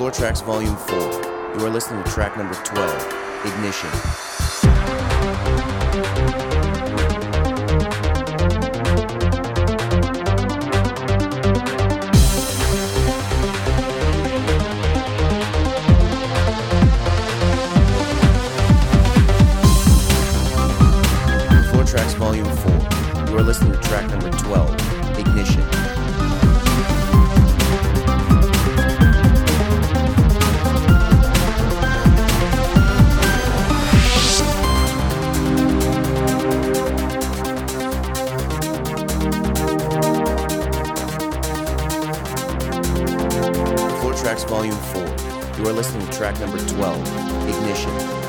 Floor Tracks Volume 4. You are listening to track number 12, Ignition. Floor Tracks Volume 4. You are listening to track number 12, Ignition. Floor Tracks Volume 4. You are listening to track number 12, Ignition.